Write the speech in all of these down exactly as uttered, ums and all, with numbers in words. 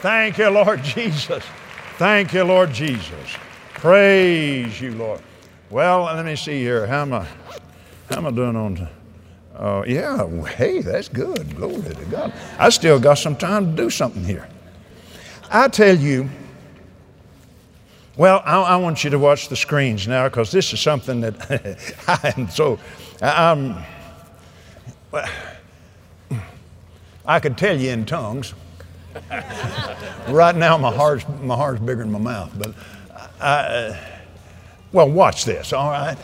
Thank you, Lord Jesus. Thank you, Lord Jesus. Praise you, Lord. Well, let me see here. How am I, how am I doing on? Uh, yeah, hey, that's good. Glory to God. I still got some time to do something here. I tell you, well, I, I want you to watch the screens now, because this is something that I am so, I'm, well, I could tell you in tongues. Right now, my heart's, my heart's bigger than my mouth. But, I, well, watch this, all right?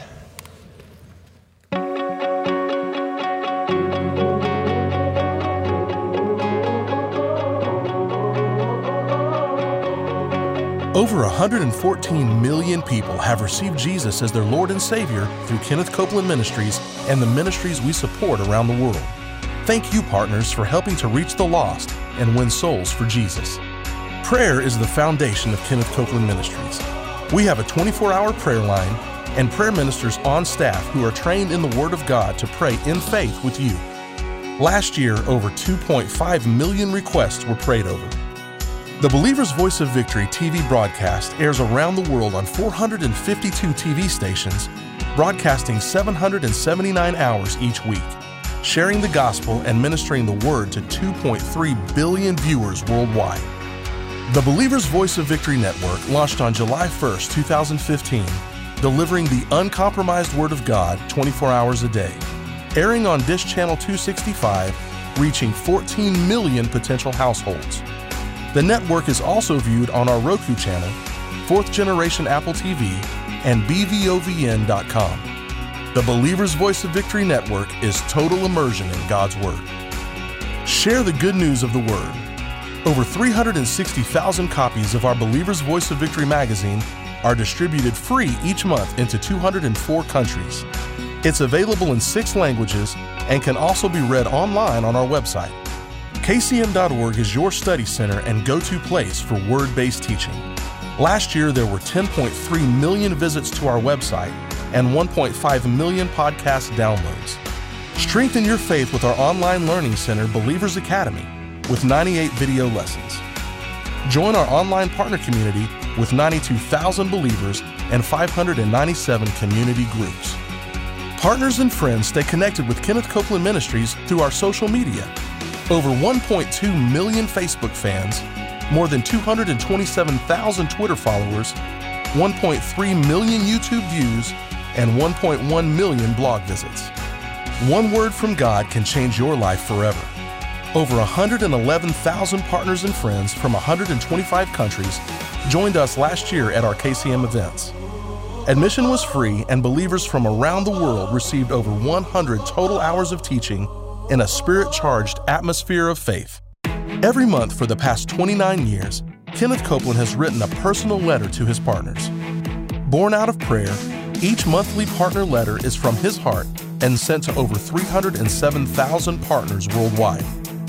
Over one hundred fourteen million people have received Jesus as their Lord and Savior through Kenneth Copeland Ministries and the ministries we support around the world. Thank you, partners, for helping to reach the lost and win souls for Jesus. Prayer is the foundation of Kenneth Copeland Ministries. We have a twenty-four hour prayer line and prayer ministers on staff who are trained in the Word of God to pray in faith with you. Last year, over two point five million requests were prayed over. The Believer's Voice of Victory T V broadcast airs around the world on four hundred fifty-two T V stations, broadcasting seven hundred seventy-nine hours each week, sharing the gospel and ministering the Word to two point three billion viewers worldwide. The Believer's Voice of Victory Network launched on July first, two thousand fifteen, delivering the uncompromised Word of God twenty-four hours a day, airing on Dish Channel two sixty-five, reaching fourteen million potential households. The network is also viewed on our Roku channel, fourth generation Apple T V, and B V O V N dot com. The Believer's Voice of Victory Network is total immersion in God's Word. Share the good news of the Word. Over three hundred sixty thousand copies of our Believer's Voice of Victory magazine are distributed free each month into two hundred four countries. It's available in six languages and can also be read online on our website. K C M dot org is your study center and go-to place for Word-based teaching. Last year, there were ten point three million visits to our website and one point five million podcast downloads. Strengthen your faith with our online learning center, Believers Academy, with ninety-eight video lessons. Join our online partner community with ninety-two thousand believers and five hundred ninety-seven community groups. Partners and friends stay connected with Kenneth Copeland Ministries through our social media. Over one point two million Facebook fans, more than two hundred twenty-seven thousand Twitter followers, one point three million YouTube views, and one point one million blog visits. One word from God can change your life forever. Over one hundred eleven thousand partners and friends from one hundred twenty-five countries joined us last year at our K C M events. Admission was free, and believers from around the world received over one hundred total hours of teaching in a spirit-charged atmosphere of faith. Every month for the past twenty-nine years, Kenneth Copeland has written a personal letter to his partners. Born out of prayer, each monthly partner letter is from his heart and sent to over three hundred seven thousand partners worldwide.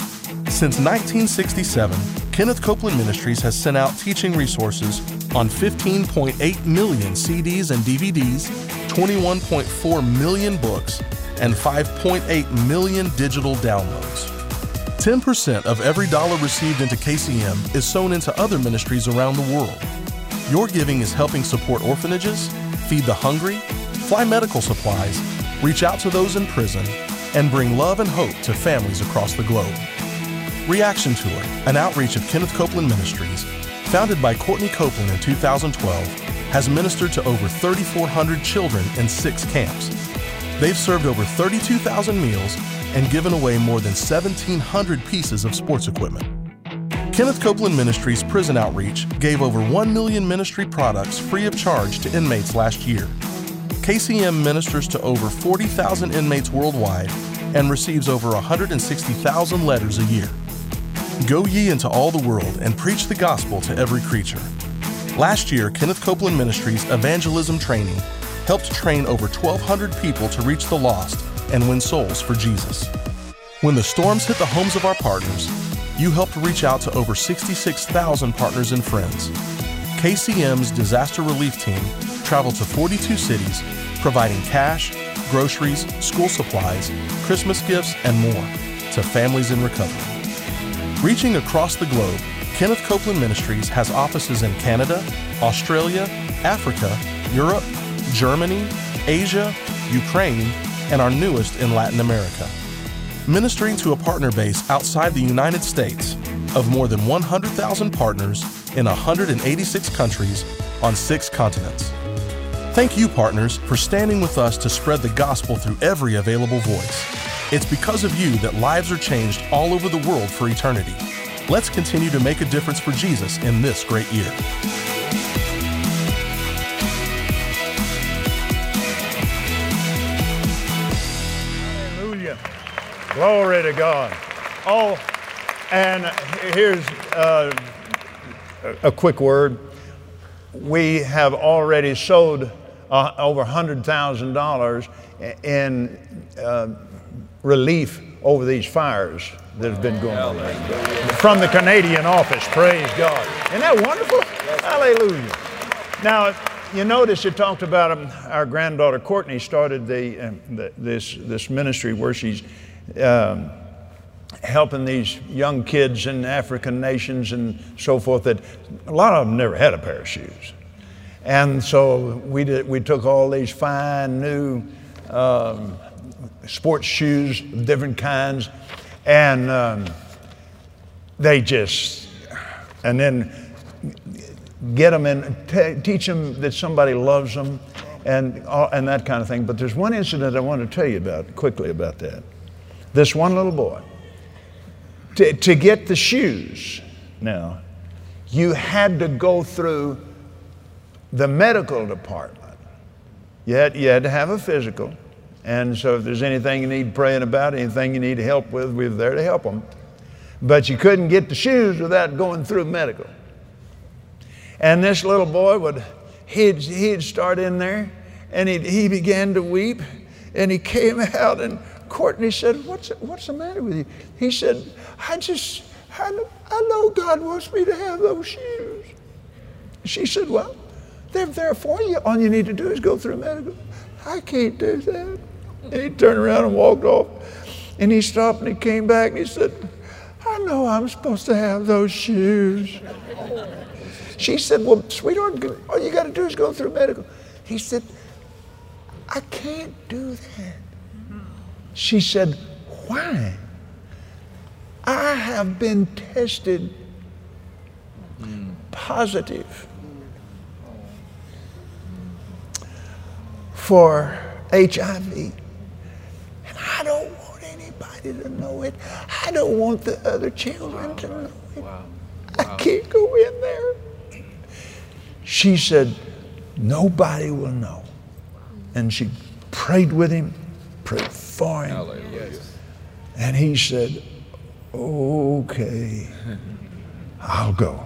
Since nineteen sixty-seven, Kenneth Copeland Ministries has sent out teaching resources on fifteen point eight million C Ds and D V Ds, twenty-one point four million books, and five point eight million digital downloads. ten percent of every dollar received into K C M is sown into other ministries around the world. Your giving is helping support orphanages, feed the hungry, fly medical supplies, reach out to those in prison, and bring love and hope to families across the globe. Reaction Tour, an outreach of Kenneth Copeland Ministries, founded by Courtney Copeland in two thousand twelve, has ministered to over thirty-four hundred children in six camps. They've served over thirty-two thousand meals and given away more than seventeen hundred pieces of sports equipment. Kenneth Copeland Ministries Prison Outreach gave over one million ministry products free of charge to inmates last year. K C M ministers to over forty thousand inmates worldwide and receives over one hundred sixty thousand letters a year. Go ye into all the world and preach the gospel to every creature. Last year, Kenneth Copeland Ministries Evangelism Training helped train over twelve hundred people to reach the lost and win souls for Jesus. When the storms hit the homes of our partners, you helped reach out to over sixty-six thousand partners and friends. K C M's disaster relief team traveled to forty-two cities, providing cash, groceries, school supplies, Christmas gifts, and more to families in recovery. Reaching across the globe, Kenneth Copeland Ministries has offices in Canada, Australia, Africa, Europe, Germany, Asia, Ukraine, and our newest in Latin America. Ministering to a partner base outside the United States of more than one hundred thousand partners in one hundred eighty-six countries on six continents. Thank you, partners, for standing with us to spread the gospel through every available voice. It's because of you that lives are changed all over the world for eternity. Let's continue to make a difference for Jesus in this great year. Hallelujah. Glory to God. Oh, and here's uh, a quick word. We have already sowed uh, over one hundred thousand dollars in uh, relief over these fires that have been going on from the Canadian office. Praise God. Isn't that wonderful? Hallelujah. Now, you notice it talked about um, our granddaughter Courtney started the, uh, the, this, this ministry where she's um, helping these young kids in African nations and so forth that a lot of them never had a pair of shoes. And so we, did, we took all these fine new um, sports shoes, different kinds, and um, they just, and then get them in, t- teach them that somebody loves them and, uh, and that kind of thing. But there's one incident I want to tell you about, quickly about that. This one little boy, to, to get the shoes now, you had to go through the medical department. You had, you had to have a physical. And so if there's anything you need praying about, anything you need help with, we're there to help them. But you couldn't get the shoes without going through medical. And this little boy would, he'd, he'd start in there and he he began to weep and he came out and Courtney said, what's, what's the matter with you? He said, I just, I know, I know God wants me to have those shoes. She said, well, they're there for you. All you need to do is go through medical. I can't do that. And he turned around and walked off. And he stopped and he came back and he said, I know I'm supposed to have those shoes. She said, well, sweetheart, all you got to do is go through medical. He said, I can't do that. She said, why? I have been tested positive for H I V. And I don't want anybody to know it. I don't want the other children to know it. Wow. Wow. I can't go in there. She said, nobody will know. And she prayed with him, prayed for him. Hallelujah. And he said, okay, I'll go.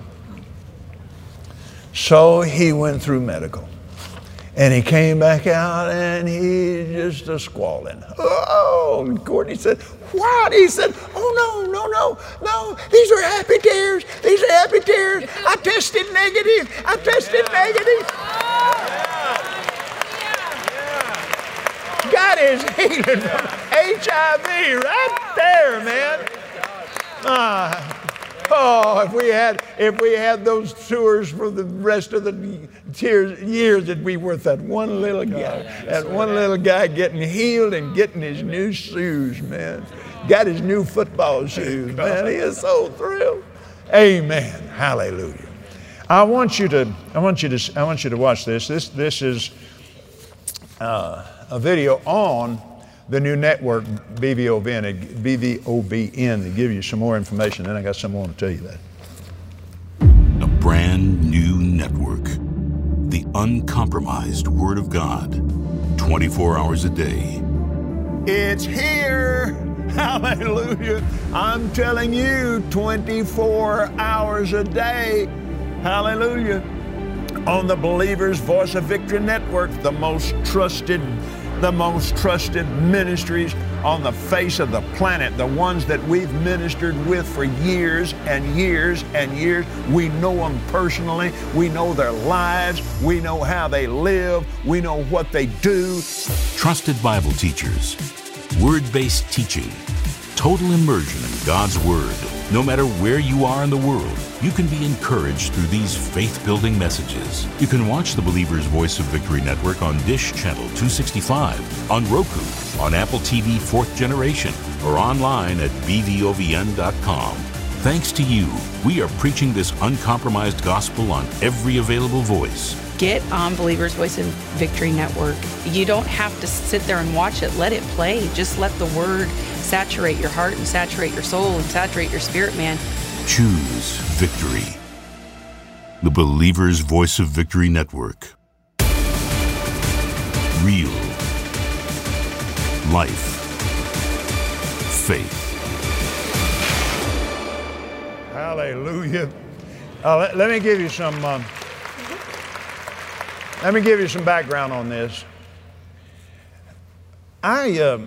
So he went through medical. And he came back out and he just a squalling. Oh, and Courtney said, what? He said, oh, no, no, no, no. These are happy tears. These are happy tears. I tested negative. I tested yeah. negative. Yeah. Yeah. God is healing from H I V right there, man. Uh, Oh, if we had if we had those tours for the rest of the years, years it'd be worth that one little guy, that one little guy getting healed and getting his new shoes, man. Got his new football shoes, man. He is so thrilled. Amen. Hallelujah. I want you to I want you to I want you to watch this. This this is uh, a video on the new network, B V O B N, B V O B N, to give you some more information. Then I got some more to tell you that. A brand new network. The uncompromised Word of God. twenty-four hours a day. It's here. Hallelujah. I'm telling you, twenty-four hours a day. Hallelujah. On the Believer's Voice of Victory Network, the most trusted the most trusted ministries on the face of the planet, the ones that we've ministered with for years and years and years. We know them personally. We know their lives. We know how they live. We know what they do. Trusted Bible teachers, word-based teaching, total immersion in God's Word, No matter where you are in the world, you can be encouraged through these faith-building messages. You can watch the Believer's Voice of Victory Network on Dish Channel two sixty-five, on Roku, on Apple T V fourth generation, or online at b v o v n dot com. Thanks to you, we are preaching this uncompromised gospel on every available voice. Get on Believer's Voice of Victory Network. You don't have to sit there and watch it. Let it play. Just let the word saturate your heart and saturate your soul and saturate your spirit, man. Choose victory. The Believer's Voice of Victory Network. Real life. Faith. Hallelujah. Uh, let, let me give you some. Um, let me give you some background on this. I um,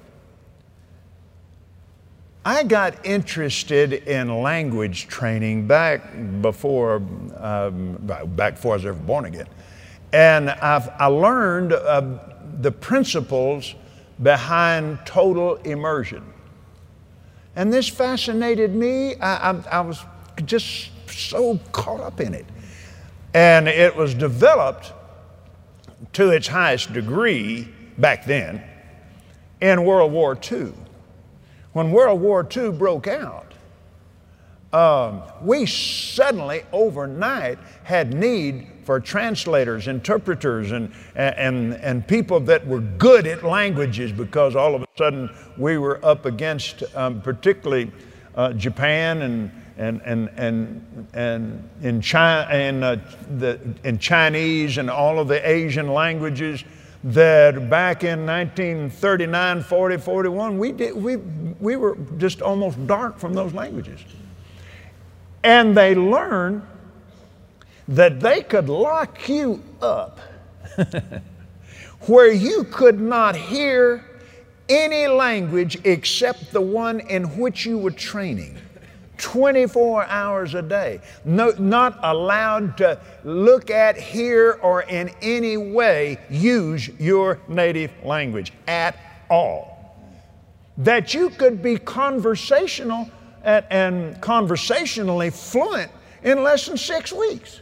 I got interested in language training back before um, back before I was ever born again, and I've, I learned uh, the principles behind total immersion. And this fascinated me. I, I, I was just so caught up in it. And it was developed to its highest degree back then in World War Two. When World War Two broke out, um, we suddenly, overnight, had need for translators, interpreters, and, and, and people that were good at languages, because all of a sudden we were up against um, particularly uh, Japan and, and, and, and, and in, China, and, uh, the, in Chinese and all of the Asian languages that back in nineteen thirty-nine, forty, forty-one, we, did, we, we were just almost dark from those languages. And they learned that they could lock you up where you could not hear any language except the one in which you were training, twenty-four hours a day. No, not allowed to look at, hear, or in any way use your native language at all. That you could be conversational and, and conversationally fluent in less than six weeks.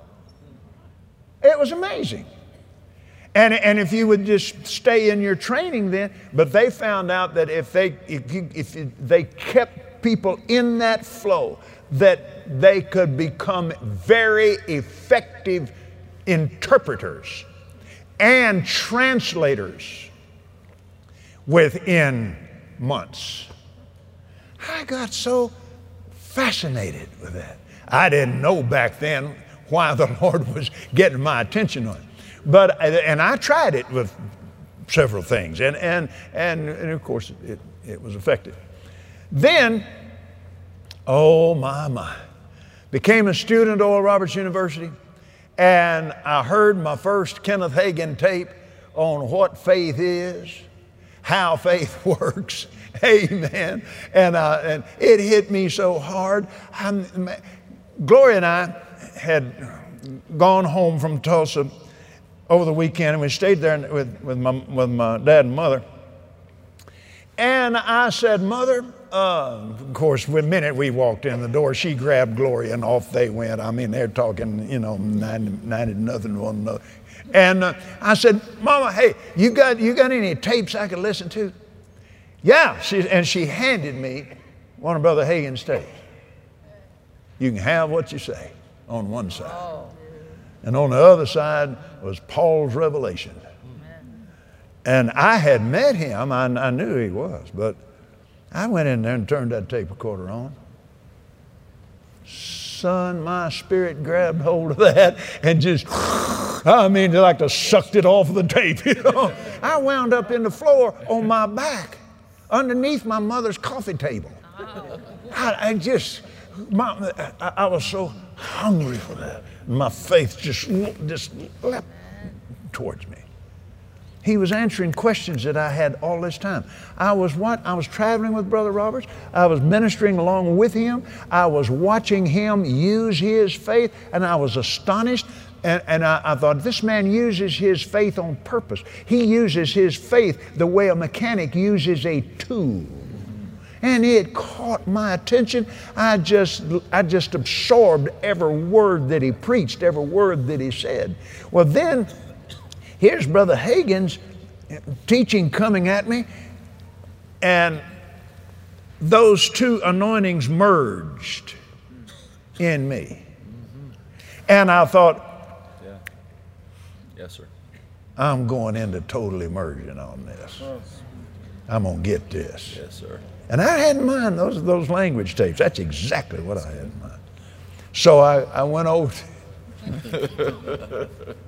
It was amazing. And, and if you would just stay in your training then, but they found out that if they, if, you, if they kept people in that flow, that they could become very effective interpreters and translators within months. I got so fascinated with that. I didn't know back then why the Lord was getting my attention on it. But, and I tried it with several things, and, and, and, and of course it, it was effective. Then, oh my, my, became a student at Oral Roberts University, and I heard my first Kenneth Hagin tape on what faith is, how faith works, amen, and, uh, and it hit me so hard. I'm, Gloria and I had gone home from Tulsa over the weekend, and we stayed there with, with, my, with my dad and mother. And I said, Mother, uh, of course, the minute we walked in the door, she grabbed Gloria and off they went. I mean, they're talking, you know, ninety, ninety nothing to one another. And uh, I said, Mama, hey, you got, you got any tapes I could listen to? Yeah, she, and she handed me one of Brother Hagin's tapes. You can have what you say on one side. Oh. And on the other side was Paul's revelation. Amen. And I had met him, I, I knew who he was, but I went in there and turned that tape recorder on. Son, my spirit grabbed hold of that and just, I mean, like to sucked it off of the tape, you know. I wound up in the floor on my back, underneath my mother's coffee table. I, I just, my, I, I was so hungry for that. My faith just, just leapt towards me. He was answering questions that I had all this time. I was what? I was traveling with Brother Roberts. I was ministering along with him. I was watching him use his faith, and I was astonished. And, and I, I thought, this man uses his faith on purpose. He uses his faith the way a mechanic uses a tool. And it caught my attention. I just, I just absorbed every word that he preached, every word that he said. Well, then, here's Brother Hagin's teaching coming at me, and those two anointings merged in me. And I thought, yeah. Yes, sir. I'm going into total immersion on this. I'm going to get this. Yes, sir. And I had in mind those, those language tapes. That's exactly what I had in mind. So I, I went over to,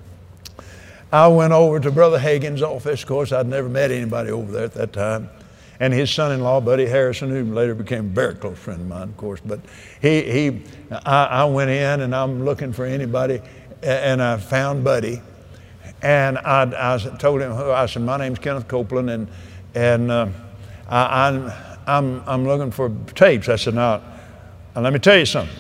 I went over to Brother Hagin's office. Of course, I'd never met anybody over there at that time. And his son-in-law, Buddy Harrison, who later became a very close friend of mine, of course. But he, he I, I went in and I'm looking for anybody, and I found Buddy. And I, I told him, I said, my name's Kenneth Copeland, and, and uh, I, I'm, I'm, I'm looking for tapes. I said, now, now, let me tell you something.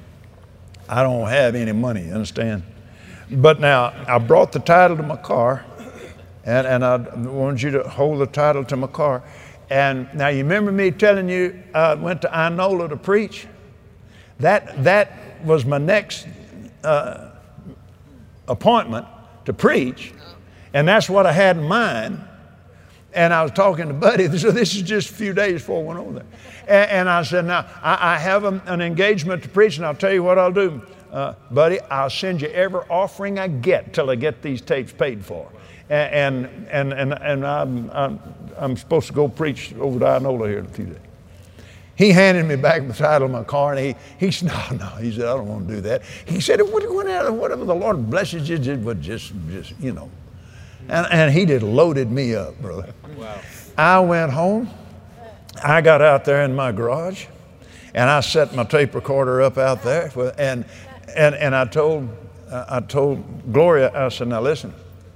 I don't have any money, you understand? But now, I brought the title to my car, and, and I wanted you to hold the title to my car. And now, you remember me telling you I went to Inola to preach? That, that was my next uh, appointment to preach, and that's what I had in mind. And I was talking to Buddy, so this is just a few days before I went over there. And, and I said, now, I, I have a, an engagement to preach, and I'll tell you what I'll do, uh, Buddy, I'll send you every offering I get till I get these tapes paid for. And, and, and, and I'm, I'm, I'm supposed to go preach over to Inola here in a few days. He handed me back the title of my car, and he, he said, no, no, he said, I don't want to do that. He said, whatever the Lord blesses you, just, just, just you know. And, and he just loaded me up, brother. Wow. I went home. I got out there in my garage, and I set my tape recorder up out there. And, and, and I told, I told Gloria, I said, now listen,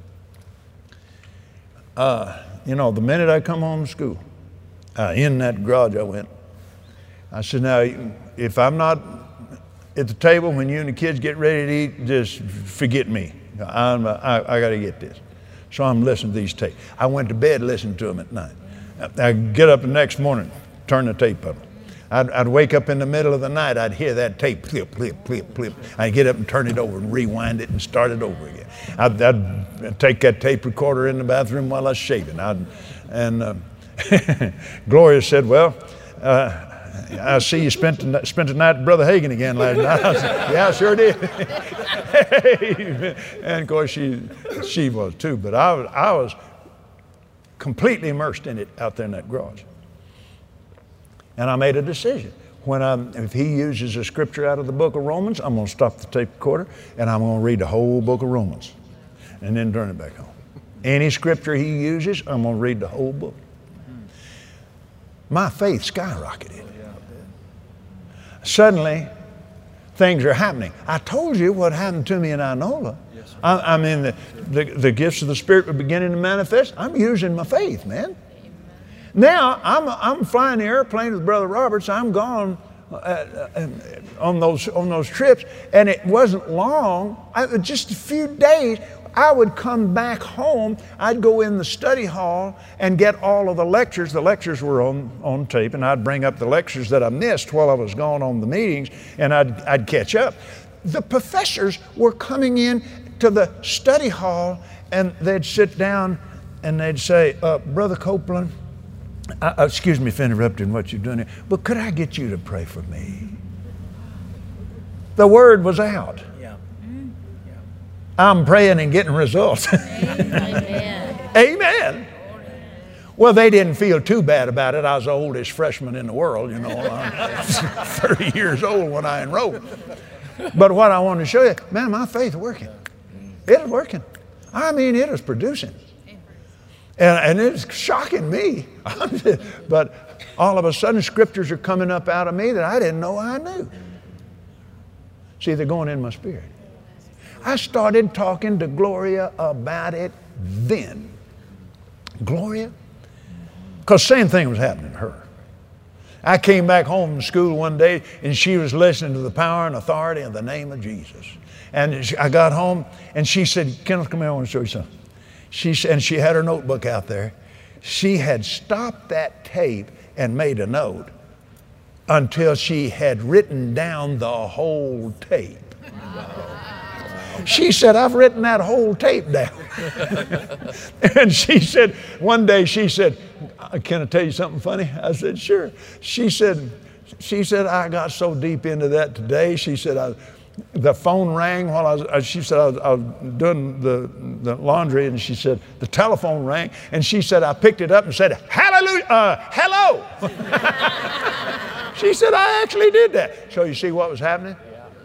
uh, you know, the minute I come home from school, uh, in that garage I went, I said, now, if I'm not at the table when you and the kids get ready to eat, just forget me. I'm, I, I got to get this. So I'm listening to these tapes. I went to bed listening to them at night. I'd get up the next morning, turn the tape up. I'd, I'd wake up in the middle of the night, I'd hear that tape, clip, clip, clip, clip. I'd get up and turn it over and rewind it and start it over again. I'd, I'd take that tape recorder in the bathroom while I was shaving. I'd, and uh, Gloria said, well, uh, I see you spent the, spent the night with Brother Hagin again last night. I said, yeah, I sure did. And of course, she, she was too. But I was, I was completely immersed in it out there in that garage. And I made a decision. When I, if he uses a scripture out of the book of Romans, I'm going to stop the tape recorder and I'm going to read the whole book of Romans and then turn it back on. Any scripture he uses, I'm going to read the whole book. My faith skyrocketed. Suddenly, things are happening. I told you what happened to me in Inola. Yes, I, I mean, the, the, the gifts of the Spirit were beginning to manifest. I'm using my faith, man. Amen. Now, I'm, I'm flying the airplane with Brother Roberts. I'm gone uh, uh, on, those, on those trips, and it wasn't long, I, just a few days, I would come back home. I'd go in the study hall and get all of the lectures. The lectures were on, on tape, and I'd bring up the lectures that I missed while I was gone on the meetings, and I'd, I'd catch up. The professors were coming in to the study hall, and they'd sit down and they'd say, uh, Brother Copeland, uh, excuse me for interrupting what you're doing here, but could I get you to pray for me? The word was out. I'm praying and getting results. Amen. Amen. Well, they didn't feel too bad about it. I was the oldest freshman in the world, you know. I'm thirty years old when I enrolled. But what I want to show you, man, my faith is working. It is working. I mean, it is producing. And, and it's shocking me. But all of a sudden, scriptures are coming up out of me that I didn't know I knew. See, they're going in my spirit. I started talking to Gloria about it then. Gloria? Because same thing was happening to her. I came back home from school one day and she was listening to the power and authority in the name of Jesus. And she, I got home and she said, Kenneth, come here, I want to show you something. She, and she had her notebook out there. She had stopped that tape and made a note until she had written down the whole tape. She said, I've written that whole tape down. And she said, one day she said, can I tell you something funny? I said, sure. She said, she said, I got so deep into that today. She said, I, the phone rang while I was, she said, I was, I was doing the, the laundry, and she said, the telephone rang, and she said, I picked it up and said, hallelujah, uh, hello. She said, I actually did that. So you see what was happening?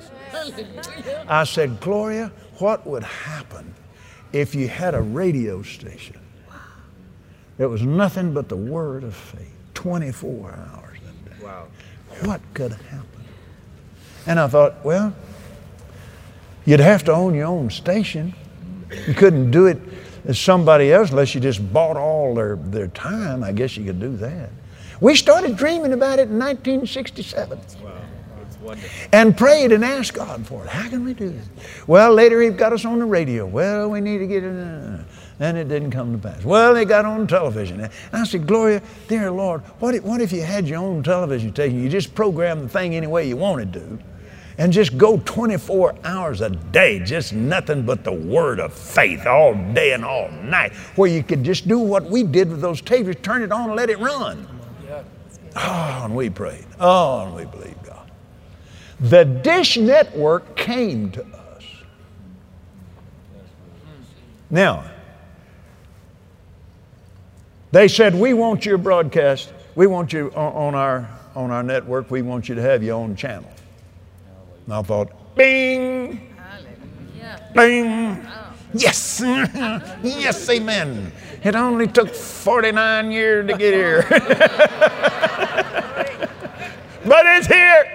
I said, Gloria, what would happen if you had a radio station that was nothing but the word of faith, twenty-four hours a day? Wow. What could happen? And I thought, well, you'd have to own your own station. You couldn't do it as somebody else unless you just bought all their, their time. I guess you could do that. We started dreaming about it in nineteen sixty-seven. Wow. And prayed and asked God for it. How can we do this? Well, later He got us on the radio. Well, we need to get it. Uh, and it didn't come to pass. Well, they got on television. And I said, Gloria, dear Lord, what if, what if you had your own television station? You just program the thing any way you wanted to. And just go twenty-four hours a day, just nothing but the word of faith all day and all night, where you could just do what we did with those tapes, turn it on and let it run. Oh, and we prayed. Oh, and we believed God. The Dish Network came to us. Now, they said, we want your broadcast. We want you on our, on our network. We want you to have your own channel. And I thought, bing, bing, yes, yes, amen. It only took forty-nine years to get here. But it's here.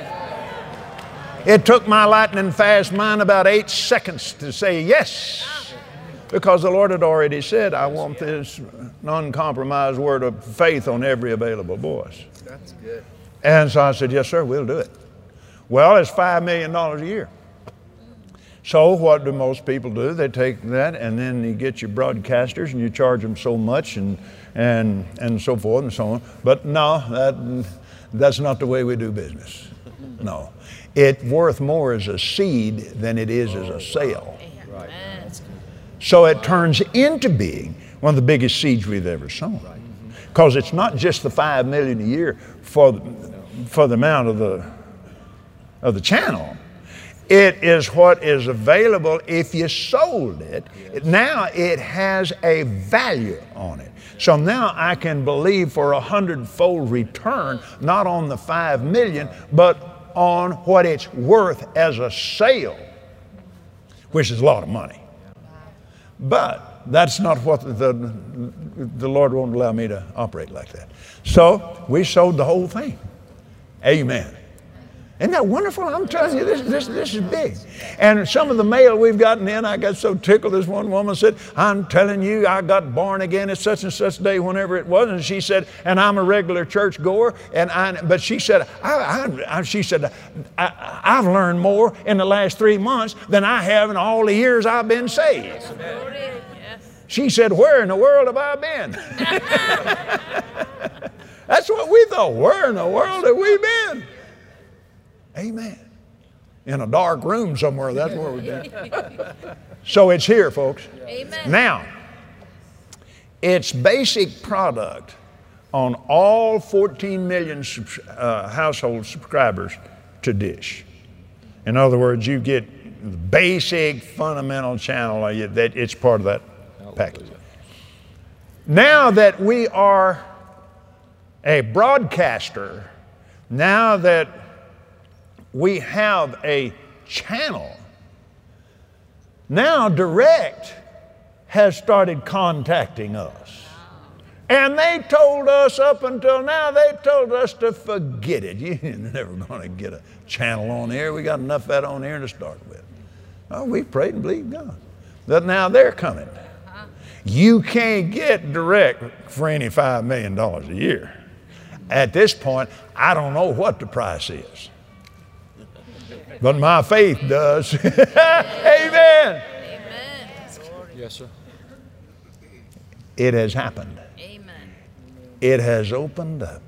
It took my lightning fast mind about eight seconds to say yes, because the Lord had already said, I want this non-compromised word of faith on every available voice. That's good. And so I said, yes, sir, we'll do it. Well, it's five million dollars a year. So what do most people do? They take that, and then you get your broadcasters and you charge them so much, and and and so forth and so on. But no, that that's not the way we do business. No. It's worth more as a seed than it is as a sale. Right. So it turns into being one of the biggest seeds we've ever sown. Because it's not just the five million dollars a year for the, for the amount of the of the channel. It is what is available if you sold it. Now it has a value on it. So now I can believe for a hundredfold return, not on the five million, but on what it's worth as a sale, which is a lot of money. But that's not what the, the Lord won't allow me to operate like that. So we sold the whole thing. Amen. Isn't that wonderful? I'm telling you, this, this, this is big. And some of the mail we've gotten in, I got so tickled. This one woman said, I'm telling you, I got born again at such and such day, whenever it was. And she said, and I'm a regular church goer. And I, but she said, I, I, she said, I, I've learned more in the last three months than I have in all the years I've been saved. She said, where in the world have I been? That's what we thought. Where in the world have we been? Amen. In a dark room somewhere, that's where we've been. So it's here, folks. Amen. Now, its basic product on all fourteen million uh, household subscribers to Dish. In other words, you get the basic fundamental channel, that it's part of that package. Now that we are a broadcaster, now that we have a channel, now Direct has started contacting us. And they told us up until now, they told us to forget it. You're never going to get a channel on air. We got enough of that on air to start with. Oh, we prayed and believed God. But now they're coming. You can't get Direct for any five million dollars a year. At this point, I don't know what the price is. But my faith does. Amen. Amen. Yes, sir. It has happened. Amen. It has opened up.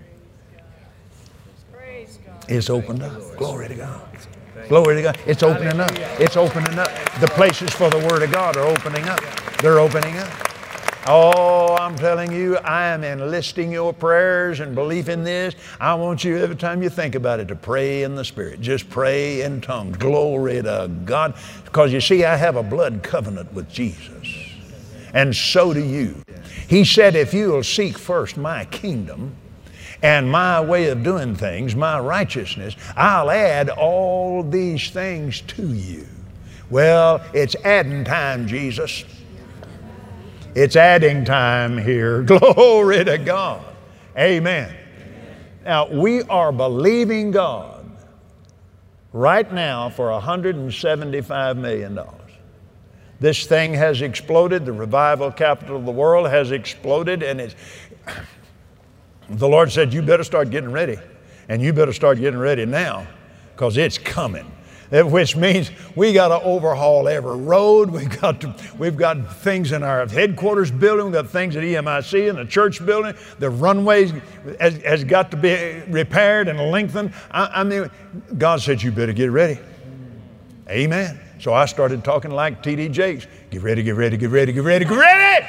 It's opened up. Glory to God. Glory to God. It's opening up. It's opening up. The places for the Word of God are opening up. They're opening up. Oh, I'm telling you, I am enlisting your prayers and belief in this. I want you, every time you think about it, to pray in the Spirit. Just pray in tongues. Glory to God. Because you see, I have a blood covenant with Jesus. And so do you. He said, if you will seek first my kingdom and my way of doing things, my righteousness, I'll add all these things to you. Well, it's adding time, Jesus. It's adding time here. Glory to God. Amen. Now, we are believing God right now for one hundred seventy-five million dollars. This thing has exploded. The revival capital of the world has exploded, and it's, the Lord said, you better start getting ready. And you better start getting ready now, because it's coming. Which means we got to overhaul every road. We've got to, we've got things in our headquarters building. We've got things at E M I C and the church building. The runways has, has got to be repaired and lengthened. I, I mean, God said, you better get ready. Amen. So I started talking like T D Jakes. Get ready, get ready, get ready, get ready, get ready.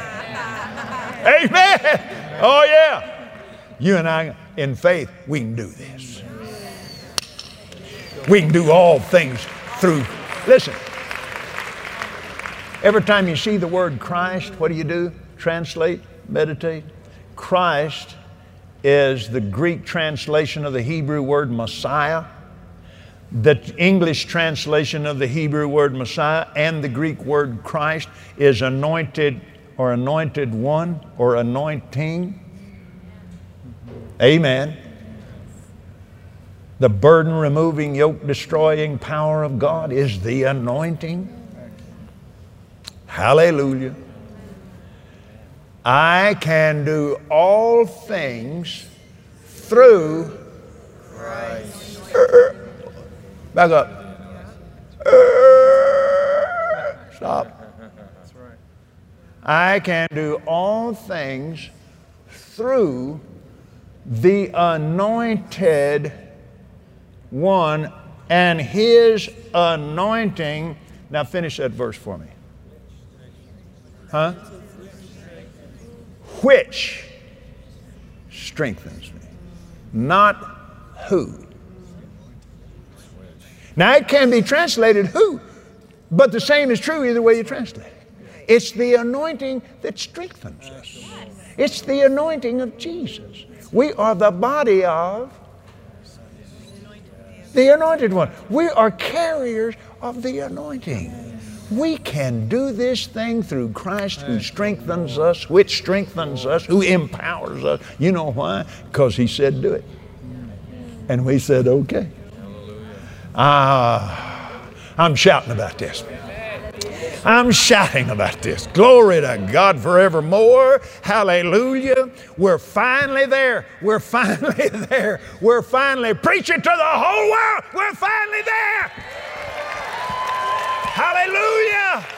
Amen. Oh, yeah. You and I, in faith, we can do this. We can do all things through. Listen, every time you see the word Christ, what do you do? Translate, meditate. Christ is the Greek translation of the Hebrew word Messiah. The English translation of the Hebrew word Messiah and the Greek word Christ is anointed or anointed one or anointing. Amen. The burden-removing, yoke-destroying power of God is the anointing. Hallelujah. I can do all things through Christ. Back up. Stop. I can do all things through the anointed one and his anointing. Now finish that verse for me. Huh? Which strengthens me. Not who. Now it can be translated who, but the same is true either way you translate it. It's the anointing that strengthens us. It's the anointing of Jesus. We are the body of the anointed one. We are carriers of the anointing. We can do this thing through Christ who strengthens us, which strengthens us, who empowers us. You know why? Because He said do it. And we said okay. Ah, I'm shouting about this. I'm shouting about this. Glory to God forevermore. Hallelujah. We're finally there. We're finally there. We're finally preaching to the whole world. We're finally there. Hallelujah.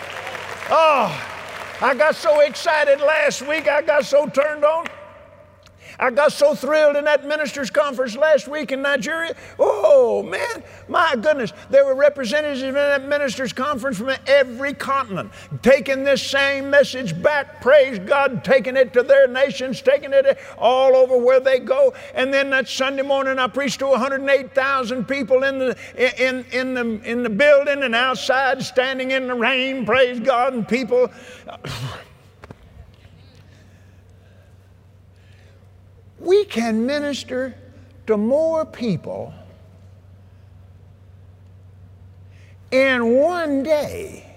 Oh, I got so excited last week. I got so turned on. I got so thrilled in that ministers' conference last week in Nigeria. Oh, man, my goodness. There were representatives in that ministers' conference from every continent taking this same message back. Praise God, taking it to their nations, taking it all over where they go. And then that Sunday morning, I preached to one hundred eight thousand people in the, in, in, the, in the building and outside, standing in the rain. Praise God, and people... We can minister to more people in one day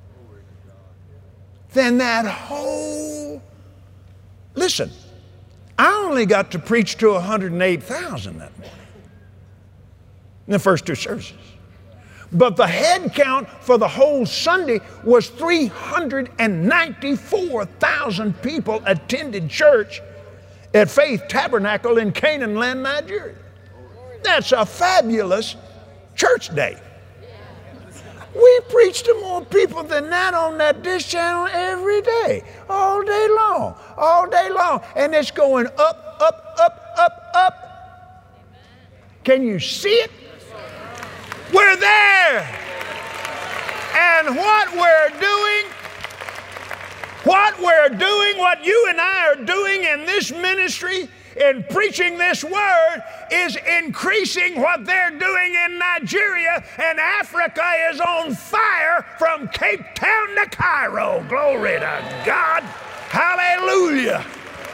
than that whole... Listen, I only got to preach to one hundred eight thousand that morning in the first two services. But the head count for the whole Sunday was three hundred ninety-four thousand people attended church at Faith Tabernacle in Canaan Land, Nigeria. That's a fabulous church day. We preach to more people than that on that Dish Channel every day, all day long, all day long. And it's going up, up, up, up, up. Can you see it? We're there. And what we're doing, what we're doing, what you and I are doing in this ministry, in preaching this word, is increasing what they're doing in Nigeria, and Africa is on fire from Cape Town to Cairo. Glory to God. Hallelujah.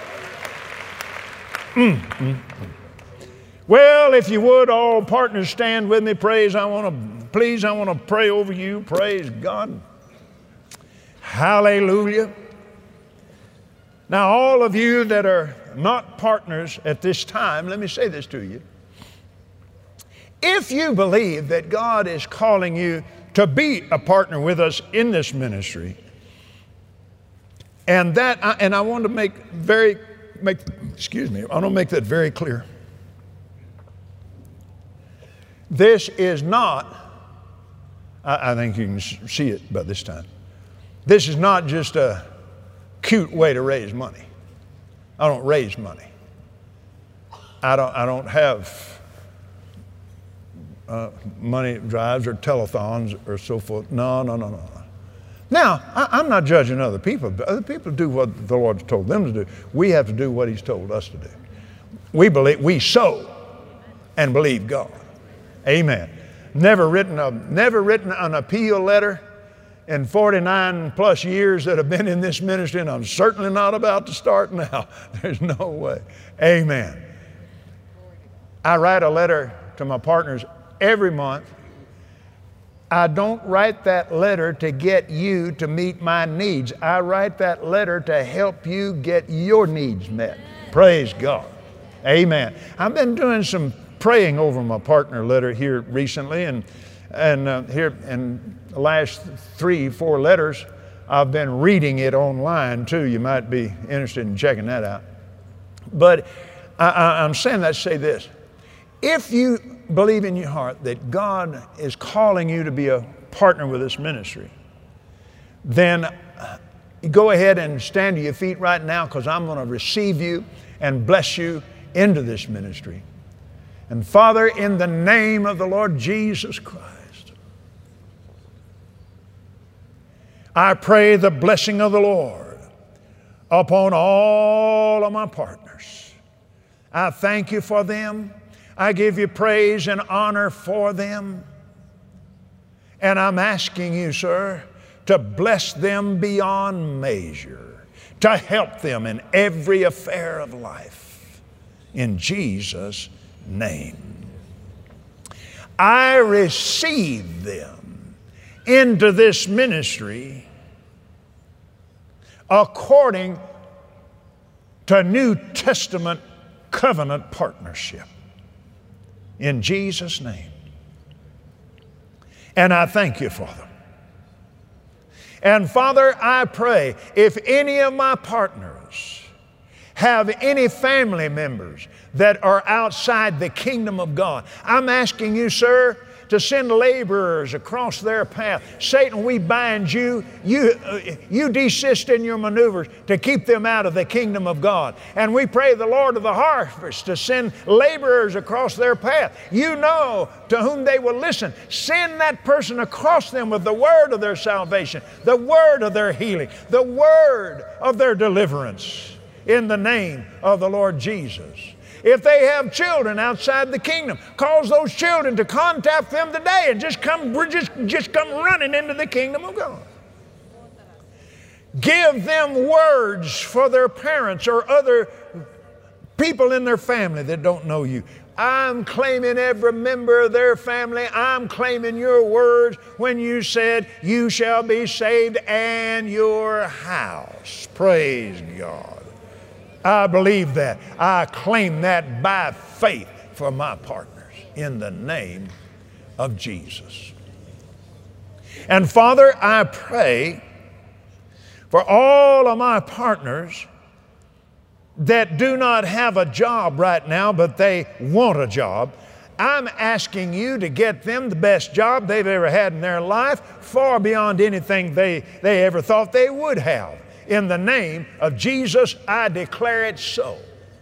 Mm, mm, mm. Well, if you would, all partners, stand with me. Praise, I want to, please, I want to pray over you. Praise God. Hallelujah. Now, all of you that are not partners at this time, let me say this to you. If you believe that God is calling you to be a partner with us in this ministry, and that, and I want to make very, make, excuse me, I want to make that very clear. This is not, I, I think you can see it by this time, this is not just a cute way to raise money. I don't raise money. I don't, I don't have uh, money drives or telethons or so forth. No, no, no, no. Now, I, I'm not judging other people. But other people do what the Lord's told them to do. We have to do what He's told us to do. We believe, we sow and believe God. Amen. Never written a, never written an appeal letter in forty-nine plus years that have been in this ministry, and I'm certainly not about to start now. There's no way. Amen. I write a letter to my partners every month. I don't write that letter to get you to meet my needs. I write that letter to help you get your needs met. Praise God. Amen. I've been doing some praying over my partner letter here recently, and and uh, here in the last three, four letters, I've been reading it online too. You might be interested in checking that out. But I, I, I'm saying that to say this. If you believe in your heart that God is calling you to be a partner with this ministry, then go ahead and stand to your feet right now, because I'm going to receive you and bless you into this ministry. And Father, in the name of the Lord Jesus Christ, I pray the blessing of the Lord upon all of my partners. I thank you for them. I give you praise and honor for them. And I'm asking you, sir, to bless them beyond measure, to help them in every affair of life. In Jesus' name. I receive them into this ministry according to New Testament covenant partnership. In Jesus' name. And I thank you for them. And Father, I pray if any of my partners have any family members that are outside the kingdom of God, I'm asking you, sir, to send laborers across their path. Satan, we bind you. You, uh, you desist in your maneuvers to keep them out of the kingdom of God. And we pray the Lord of the harvest to send laborers across their path. You know to whom they will listen. Send that person across them with the word of their salvation, the word of their healing, the word of their deliverance, in the name of the Lord Jesus. If they have children outside the kingdom, cause those children to contact them today and just come, just, just come running into the kingdom of God. Give them words for their parents or other people in their family that don't know you. I'm claiming every member of their family. I'm claiming your words when you said, you shall be saved and your house. Praise God. I believe that. I claim that by faith for my partners in the name of Jesus. And Father, I pray for all of my partners that do not have a job right now, but they want a job. I'm asking you to get them the best job they've ever had in their life, far beyond anything they, they ever thought they would have. In the name of Jesus, I declare it so.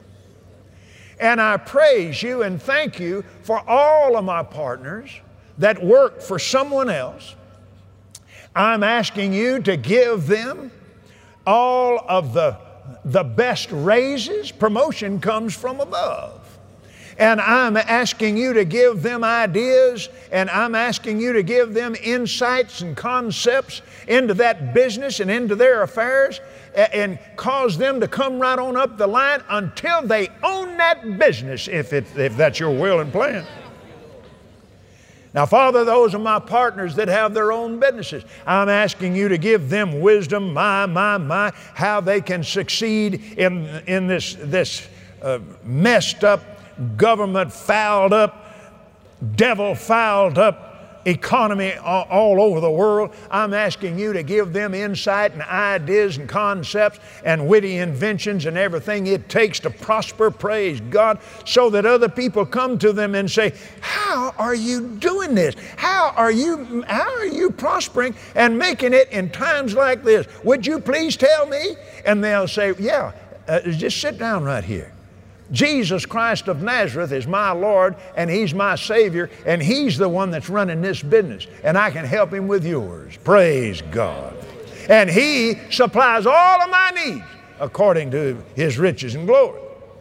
And I praise you and thank you for all of my partners that work for someone else. I'm asking you to give them all of the, the best raises. Promotion comes from above. And I'm asking you to give them ideas, and I'm asking you to give them insights and concepts into that business and into their affairs, and cause them to come right on up the line until they own that business, if, it, if that's your will and plan. Now, Father, those are my partners that have their own businesses. I'm asking you to give them wisdom, my, my, my, how they can succeed in, in this, this uh, messed up, government fouled up, devil fouled up economy all, all over the world. I'm asking you to give them insight and ideas and concepts and witty inventions and everything it takes to prosper, praise God, so that other people come to them and say, how are you doing this? How are you, how are you prospering and making it in times like this? Would you please tell me? And they'll say, yeah, uh, just sit down right here. Jesus Christ of Nazareth is my Lord, and He's my Savior, and He's the one that's running this business, and I can help Him with yours. Praise God. And He supplies all of my needs according to His riches and glory.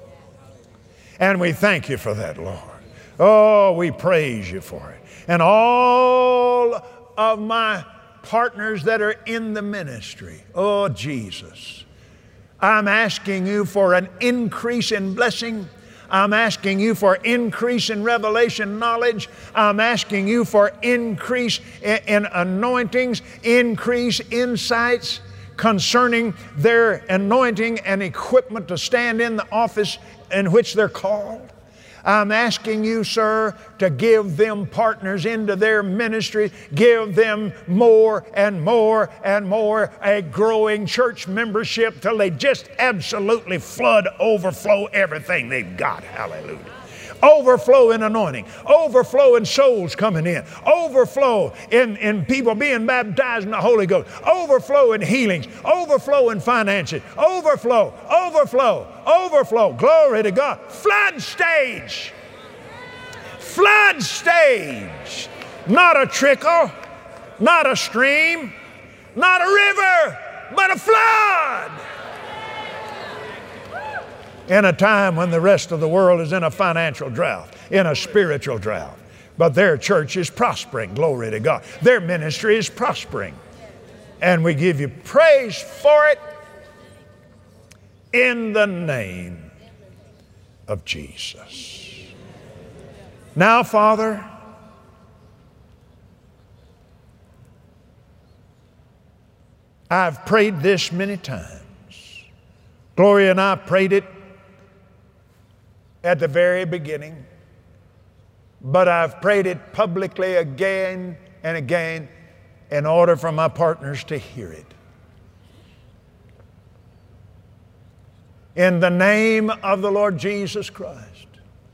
And we thank you for that, Lord. Oh, we praise you for it. And all of my partners that are in the ministry, oh, Jesus, I'm asking you for an increase in blessing. I'm asking you for increase in revelation knowledge. I'm asking you for increase in, in anointings, increase insights concerning their anointing and equipment to stand in the office in which they're called. I'm asking you, sir, to give them partners into their ministry. Give them more and more and more, a growing church membership till they just absolutely flood, overflow everything they've got. Hallelujah. Overflow in anointing, overflow in souls coming in, overflow in, in people being baptized in the Holy Ghost, overflow in healings, overflow in finances, overflow, overflow, overflow. Glory to God. Flood stage. Flood stage. Not a trickle, not a stream, not a river, but a flood. In a time when the rest of the world is in a financial drought, in a spiritual drought. But their church is prospering, glory to God. Their ministry is prospering. And we give you praise for it in the name of Jesus. Now, Father, I've prayed this many times. Gloria and I prayed it at the very beginning, but I've prayed it publicly again and again in order for my partners to hear it. In the name of the Lord Jesus Christ,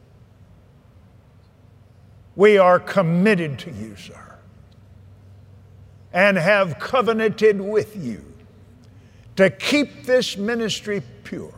we are committed to you, sir, and have covenanted with you to keep this ministry pure.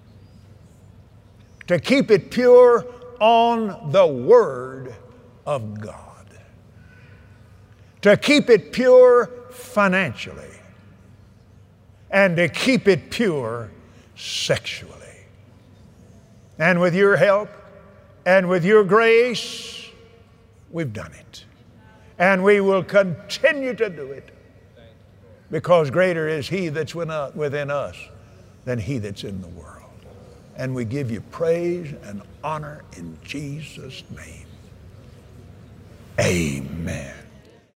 To keep it pure on the Word of God. To keep it pure financially. And to keep it pure sexually. And with your help and with your grace, we've done it. And we will continue to do it. Because greater is He that's within us than he that's in the world. And we give you praise and honor in Jesus' name. Amen.